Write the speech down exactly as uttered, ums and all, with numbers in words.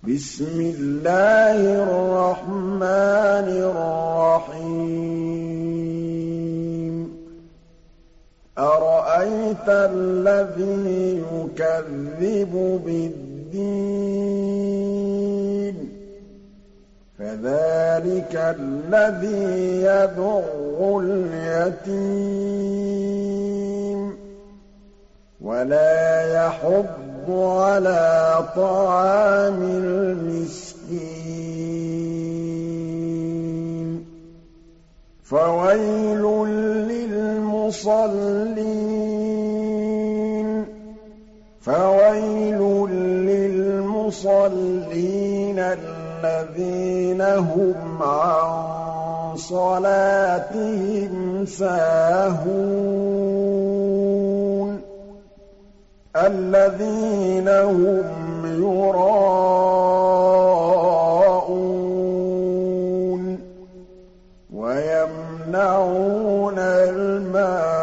بِسْمِ اللَّهِ الرَّحْمَٰنِ الرَّحِيمِ أَرَأَيْتَ الَّذِي يُكَذِّبُ بِالدِّينِ فَذَٰلِكَ الَّذِي يَدُعُّ الْيَتِيمَ وَلَا يَحُضُّ عَلَىٰ طَعَامِ الْمِسْكِينِ فَوَيْلٌ لِّلْمُصَلِّينَ فَوَيْلٌ لِّلْمُصَلِّينَ الَّذِينَ هُمْ عَن صَلَاتِهِمْ سَاهُونَ الَّذِينَ هُمْ يُرَاءُونَ وَيَمْنَعُونَ الْمَاعُونَ